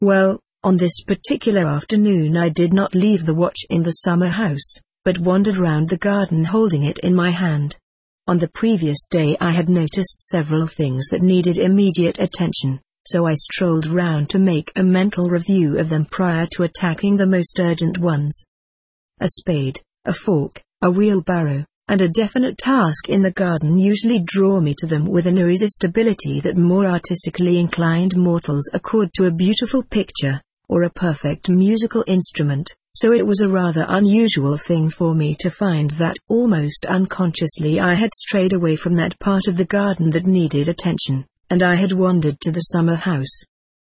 Well, on this particular afternoon I did not leave the watch in the summer house, but wandered round the garden holding it in my hand. On the previous day I had noticed several things that needed immediate attention, so I strolled round to make a mental review of them prior to attacking the most urgent ones. A spade, a fork, a wheelbarrow, and a definite task in the garden usually draw me to them with an irresistibility that more artistically inclined mortals accord to a beautiful picture, or a perfect musical instrument, so it was a rather unusual thing for me to find that almost unconsciously I had strayed away from that part of the garden that needed attention, and I had wandered to the summer house.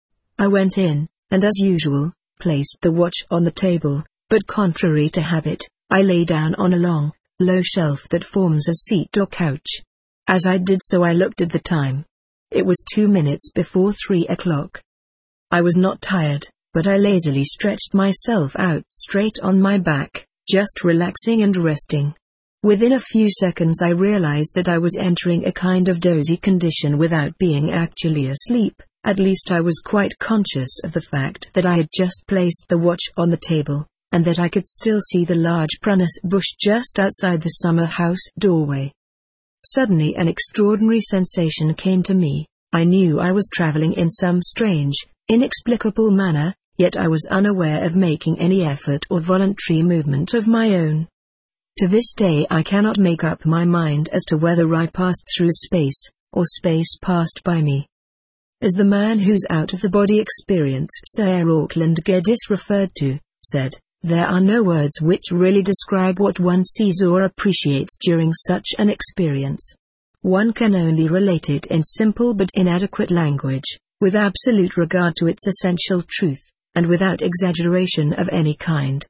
I went in, and as usual, placed the watch on the table, but contrary to habit, I lay down on a long, low shelf that forms a seat or couch. As I did so I looked at the time. It was 2 minutes before 3 o'clock. I was not tired, but I lazily stretched myself out straight on my back, just relaxing and resting. Within a few seconds I realized that I was entering a kind of dozy condition without being actually asleep. At least I was quite conscious of the fact that I had just placed the watch on the table, and that I could still see the large prunus bush just outside the summer house doorway. Suddenly an extraordinary sensation came to me. I knew I was traveling in some strange, inexplicable manner, yet I was unaware of making any effort or voluntary movement of my own. To this day I cannot make up my mind as to whether I passed through space, or space passed by me. As the man whose out-of-the-body experience Sir Auckland Geddes referred to, said, there are no words which really describe what one sees or appreciates during such an experience. One can only relate it in simple but inadequate language, with absolute regard to its essential truth, and without exaggeration of any kind.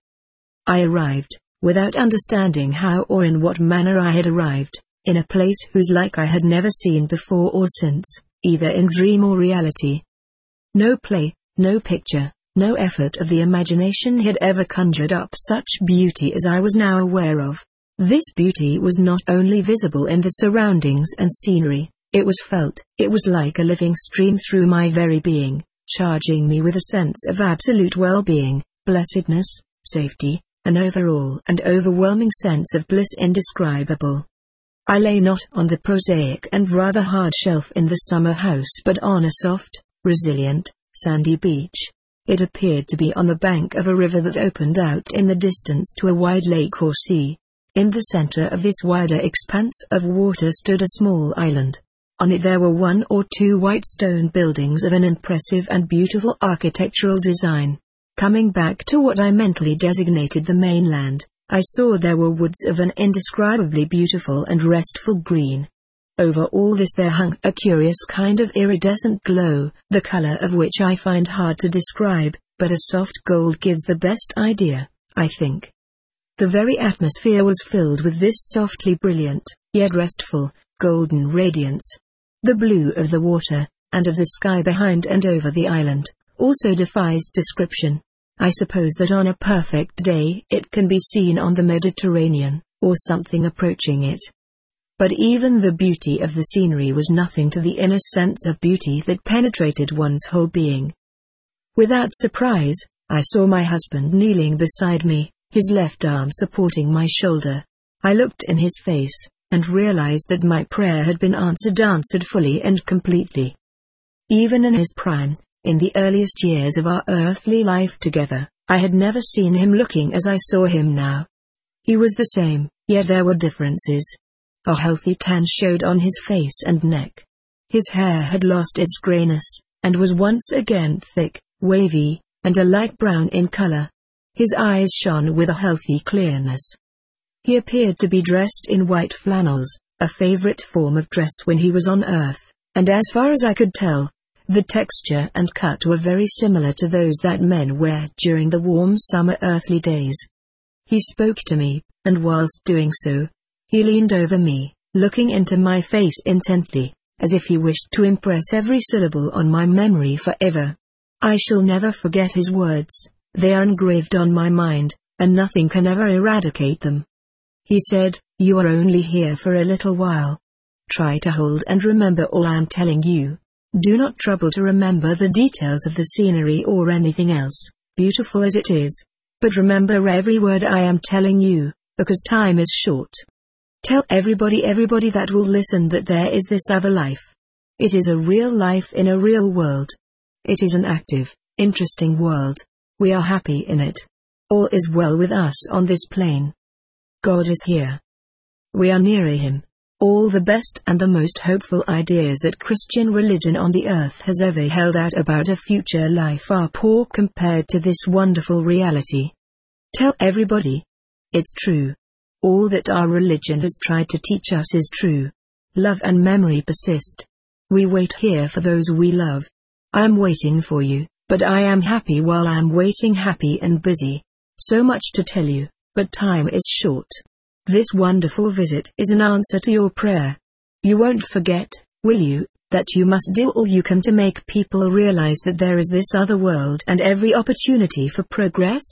I arrived, without understanding how or in what manner I had arrived, in a place whose like I had never seen before or since, either in dream or reality. No play, no picture, no effort of the imagination had ever conjured up such beauty as I was now aware of. This beauty was not only visible in the surroundings and scenery, it was felt. It was like a living stream through my very being, charging me with a sense of absolute well-being, blessedness, safety, an overall and overwhelming sense of bliss indescribable. I lay not on the prosaic and rather hard shelf in the summer house but on a soft, resilient, sandy beach. It appeared to be on the bank of a river that opened out in the distance to a wide lake or sea. In the center of this wider expanse of water stood a small island. On it there were 1 or 2 white stone buildings of an impressive and beautiful architectural design. Coming back to what I mentally designated the mainland, I saw there were woods of an indescribably beautiful and restful green. Over all this there hung a curious kind of iridescent glow, the color of which I find hard to describe, but a soft gold gives the best idea, I think. The very atmosphere was filled with this softly brilliant, yet restful, golden radiance. The blue of the water, and of the sky behind and over the island, also defies description. I suppose that on a perfect day it can be seen on the Mediterranean, or something approaching it. But even the beauty of the scenery was nothing to the inner sense of beauty that penetrated one's whole being. Without surprise, I saw my husband kneeling beside me, his left arm supporting my shoulder. I looked in his face, and realized that my prayer had been answered fully and completely. Even in his prime, in the earliest years of our earthly life together, I had never seen him looking as I saw him now. He was the same, yet there were differences. A healthy tan showed on his face and neck. His hair had lost its grayness, and was once again thick, wavy, and a light brown in color. His eyes shone with a healthy clearness. He appeared to be dressed in white flannels, a favorite form of dress when he was on Earth, and as far as I could tell, the texture and cut were very similar to those that men wear during the warm summer earthly days. He spoke to me, and whilst doing so, he leaned over me, looking into my face intently, as if he wished to impress every syllable on my memory forever. I shall never forget his words, they are engraved on my mind, and nothing can ever eradicate them. He said, "You are only here for a little while. Try to hold and remember all I am telling you. Do not trouble to remember the details of the scenery or anything else, beautiful as it is. But remember every word I am telling you, because time is short. Tell everybody that will listen that there is this other life. It is a real life in a real world. It is an active, interesting world. We are happy in it. All is well with us on this plane. God is here. We are nearer Him. All the best and the most hopeful ideas that Christian religion on the earth has ever held out about a future life are poor compared to this wonderful reality. Tell everybody. It's true. All that our religion has tried to teach us is true. Love and memory persist. We wait here for those we love. I am waiting for you, but I am happy while I am waiting, happy and busy. So much to tell you, but time is short. This wonderful visit is an answer to your prayer. You won't forget, will you, that you must do all you can to make people realize that there is this other world and every opportunity for progress?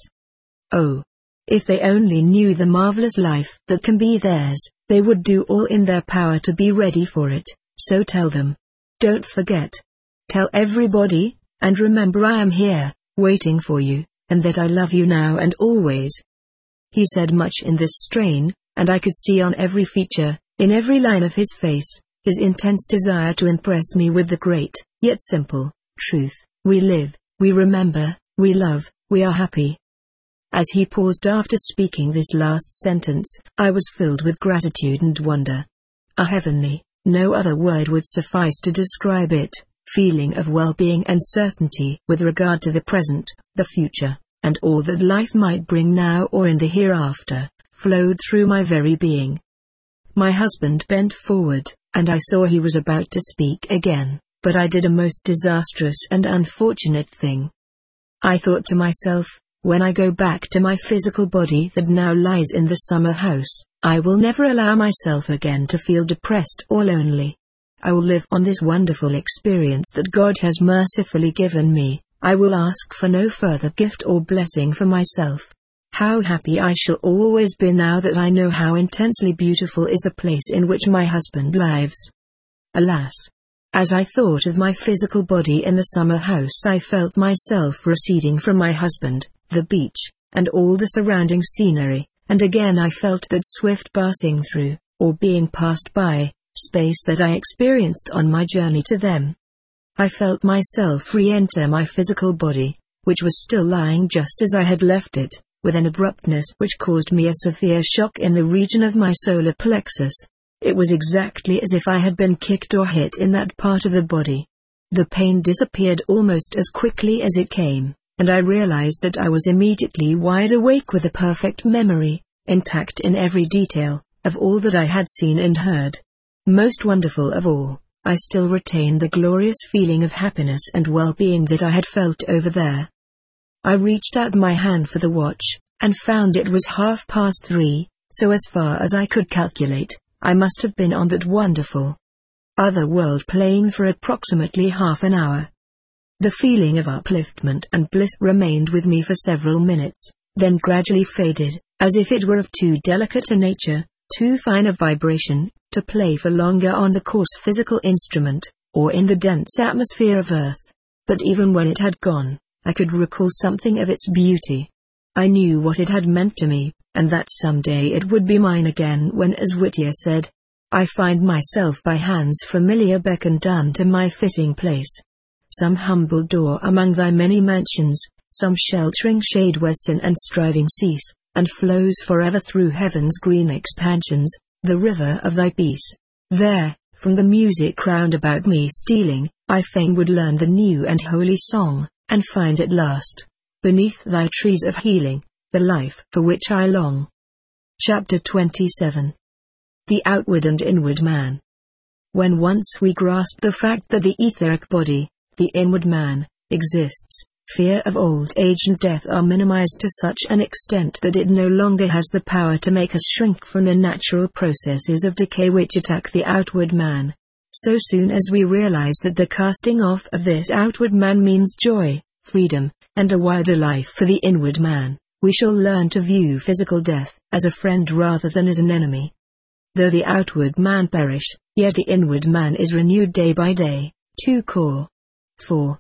Oh, if they only knew the marvelous life that can be theirs, they would do all in their power to be ready for it, so tell them. Don't forget. Tell everybody, and remember I am here, waiting for you, and that I love you now and always. He said much in this strain, and I could see on every feature, in every line of his face, his intense desire to impress me with the great, yet simple, truth. We live, we remember, we love, we are happy. As he paused after speaking this last sentence, I was filled with gratitude and wonder. A heavenly, no other word would suffice to describe it, feeling of well-being and certainty with regard to the present, the future, and all that life might bring now or in the hereafter, flowed through my very being. My husband bent forward, and I saw he was about to speak again, but I did a most disastrous and unfortunate thing. I thought to myself, when I go back to my physical body that now lies in the summer house, I will never allow myself again to feel depressed or lonely. I will live on this wonderful experience that God has mercifully given me. I will ask for no further gift or blessing for myself. How happy I shall always be now that I know how intensely beautiful is the place in which my husband lives. Alas! As I thought of my physical body in the summer house, I felt myself receding from my husband, the beach, and all the surrounding scenery, and again I felt that swift passing through, or being passed by, space that I experienced on my journey to them. I felt myself re-enter my physical body, which was still lying just as I had left it, with an abruptness which caused me a severe shock in the region of my solar plexus. It was exactly as if I had been kicked or hit in that part of the body. The pain disappeared almost as quickly as it came, and I realized that I was immediately wide awake with a perfect memory, intact in every detail, of all that I had seen and heard. Most wonderful of all, I still retained the glorious feeling of happiness and well-being that I had felt over there. I reached out my hand for the watch, and found it was 3:30, so as far as I could calculate, I must have been on that wonderful other world plane for approximately half an hour. The feeling of upliftment and bliss remained with me for several minutes, then gradually faded, as if it were of too delicate a nature, too fine a vibration, to play for longer on the coarse physical instrument, or in the dense atmosphere of Earth. But even when it had gone, I could recall something of its beauty. I knew what it had meant to me, and that someday it would be mine again when, as Whittier said, I find myself by hands familiar beckoned unto my fitting place. Some humble door among thy many mansions, some sheltering shade where sin and striving cease, and flows forever through heaven's green expansions, the river of thy peace. There, from the music round about me stealing, I fain would learn the new and holy song, and find at last, beneath thy trees of healing, the life for which I long. Chapter 27. The Outward and Inward Man. When once we grasp the fact that the etheric body, the inward man, exists, fear of old age and death are minimized to such an extent that it no longer has the power to make us shrink from the natural processes of decay which attack the outward man. So soon as we realize that the casting off of this outward man means joy, freedom, and a wider life for the inward man, we shall learn to view physical death as a friend rather than as an enemy. Though the outward man perish, yet the inward man is renewed day by day, 2 Cor. 4.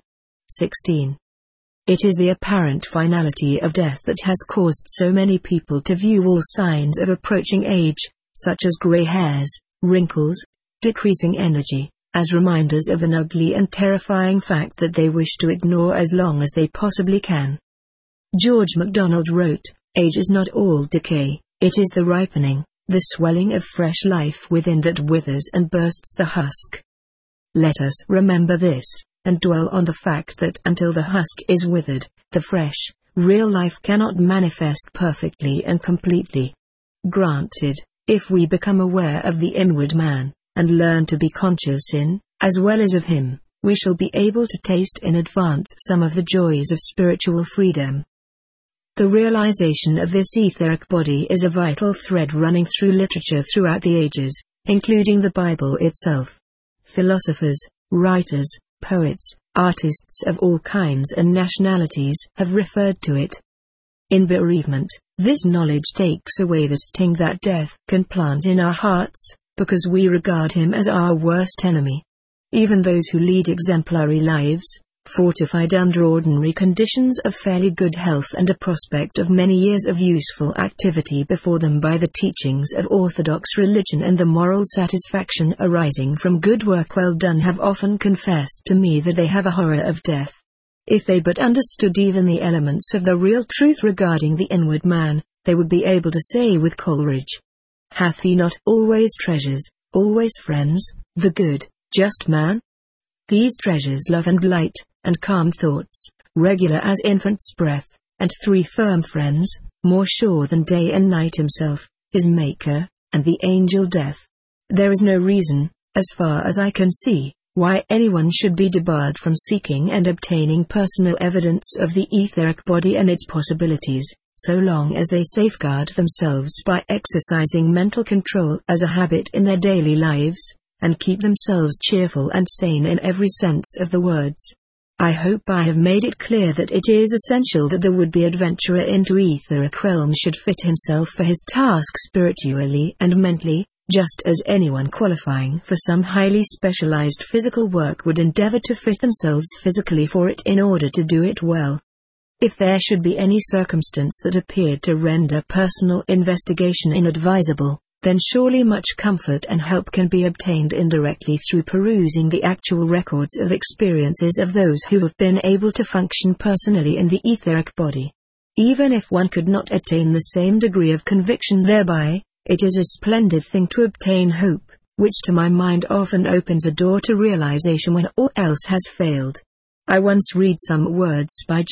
16. It is the apparent finality of death that has caused so many people to view all signs of approaching age, such as gray hairs, wrinkles, decreasing energy, as reminders of an ugly and terrifying fact that they wish to ignore as long as they possibly can. George MacDonald wrote, "Age is not all decay, it is the ripening, the swelling of fresh life within that withers and bursts the husk." Let us remember this, and dwell on the fact that until the husk is withered, the fresh, real life cannot manifest perfectly and completely. Granted, if we become aware of the inward man, and learn to be conscious in, as well as of him, we shall be able to taste in advance some of the joys of spiritual freedom. The realization of this etheric body is a vital thread running through literature throughout the ages, including the Bible itself. Philosophers, writers, poets, artists of all kinds and nationalities have referred to it. In bereavement, this knowledge takes away the sting that death can plant in our hearts, because we regard him as our worst enemy. Even those who lead exemplary lives, fortified under ordinary conditions of fairly good health and a prospect of many years of useful activity before them by the teachings of orthodox religion and the moral satisfaction arising from good work well done, have often confessed to me that they have a horror of death. If they but understood even the elements of the real truth regarding the inward man, they would be able to say with Coleridge, "Hath he not always treasures, always friends, the good, just man? These treasures love and light, and calm thoughts, regular as infant's breath, and 3 firm friends, more sure than day and night himself, his maker, and the angel death." There is no reason, as far as I can see, why anyone should be debarred from seeking and obtaining personal evidence of the etheric body and its possibilities, so long as they safeguard themselves by exercising mental control as a habit in their daily lives, and keep themselves cheerful and sane in every sense of the words. I hope I have made it clear that it is essential that the would-be adventurer into etheric realms should fit himself for his task spiritually and mentally, just as anyone qualifying for some highly specialized physical work would endeavor to fit themselves physically for it in order to do it well. If there should be any circumstance that appeared to render personal investigation inadvisable, then surely much comfort and help can be obtained indirectly through perusing the actual records of experiences of those who have been able to function personally in the etheric body. Even if one could not attain the same degree of conviction thereby, it is a splendid thing to obtain hope, which to my mind often opens a door to realization when all else has failed. I once read some words by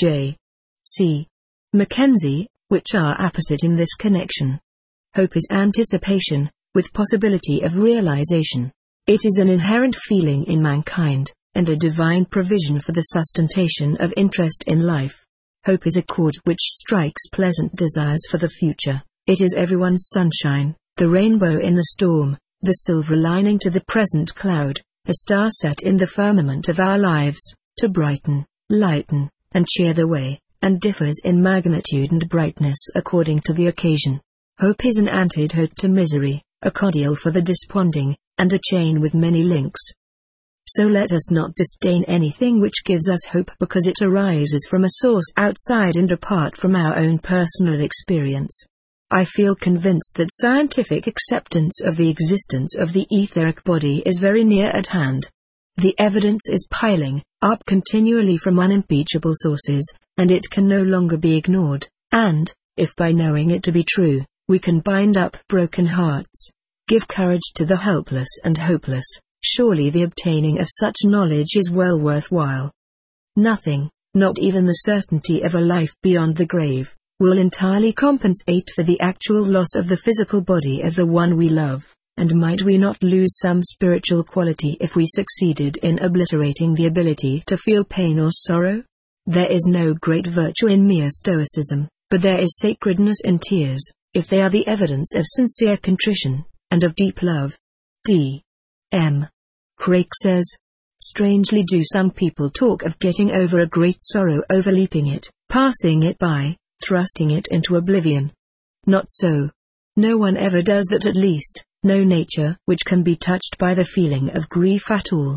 J.C. Mackenzie, which are apposite in this connection. Hope is anticipation, with possibility of realization. It is an inherent feeling in mankind, and a divine provision for the sustentation of interest in life. Hope is a chord which strikes pleasant desires for the future. It is everyone's sunshine, the rainbow in the storm, the silver lining to the present cloud, a star set in the firmament of our lives, to brighten, lighten, and cheer the way, and differs in magnitude and brightness according to the occasion. Hope is an antidote to misery, a cordial for the desponding, and a chain with many links. So let us not disdain anything which gives us hope because it arises from a source outside and apart from our own personal experience. I feel convinced that scientific acceptance of the existence of the etheric body is very near at hand. The evidence is piling up continually from unimpeachable sources, and it can no longer be ignored, and, if by knowing it to be true, we can bind up broken hearts, give courage to the helpless and hopeless, surely the obtaining of such knowledge is well worthwhile. Nothing, not even the certainty of a life beyond the grave, will entirely compensate for the actual loss of the physical body of the one we love, and might we not lose some spiritual quality if we succeeded in obliterating the ability to feel pain or sorrow? There is no great virtue in mere stoicism, but there is sacredness in tears, if they are the evidence of sincere contrition, and of deep love. D. M. Craik says, strangely do some people talk of getting over a great sorrow, overleaping it, passing it by, thrusting it into oblivion. Not so. No one ever does that, at least, no nature which can be touched by the feeling of grief at all.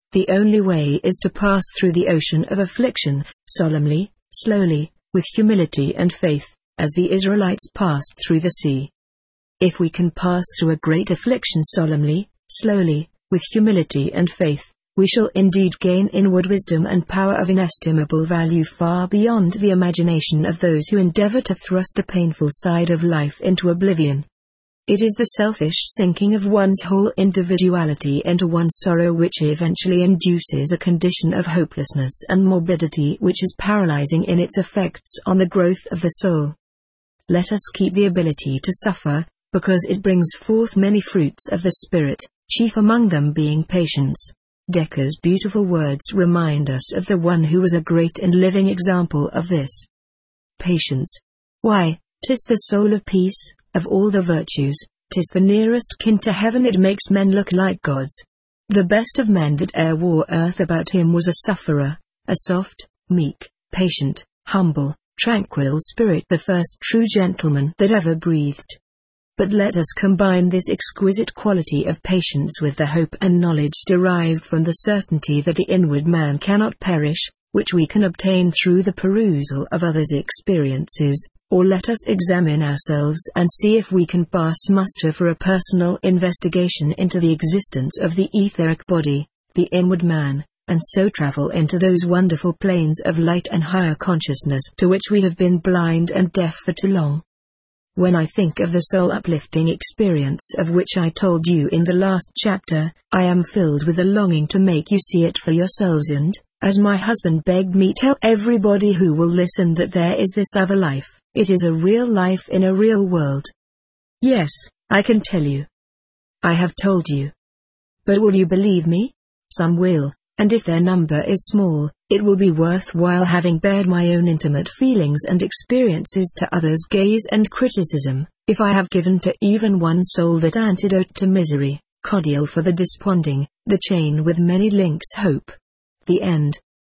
The only way is to pass through the ocean of affliction, solemnly, slowly, with humility and faith, as the Israelites passed through the sea. If we can pass through a great affliction solemnly, slowly, with humility and faith, we shall indeed gain inward wisdom and power of inestimable value far beyond the imagination of those who endeavor to thrust the painful side of life into oblivion. It is the selfish sinking of one's whole individuality into one sorrow which eventually induces a condition of hopelessness and morbidity which is paralyzing in its effects on the growth of the soul. Let us keep the ability to suffer, because it brings forth many fruits of the Spirit, chief among them being patience. Decker's beautiful words remind us of the one who was a great and living example of this. Patience. Why, 'tis the soul of peace, of all the virtues, 'tis the nearest kin to heaven, it makes men look like gods. The best of men that e'er wore earth about him was a sufferer, a soft, meek, patient, humble, tranquil spirit, the first true gentleman that ever breathed. But let us combine this exquisite quality of patience with the hope and knowledge derived from the certainty that the inward man cannot perish, which we can obtain through the perusal of others' experiences, or let us examine ourselves and see if we can pass muster for a personal investigation into the existence of the etheric body, the inward man, and so travel into those wonderful planes of light and higher consciousness to which we have been blind and deaf for too long. When I think of the soul-uplifting experience of which I told you in the last chapter, I am filled with a longing to make you see it for yourselves and, as my husband begged me, tell everybody who will listen that there is this other life. It is a real life in a real world. Yes, I can tell you. I have told you. But will you believe me? Some will, and if their number is small, it will be worthwhile having bared my own intimate feelings and experiences to others' gaze and criticism, if I have given to even one soul that antidote to misery, cordial for the desponding, the chain with many links hope. The end.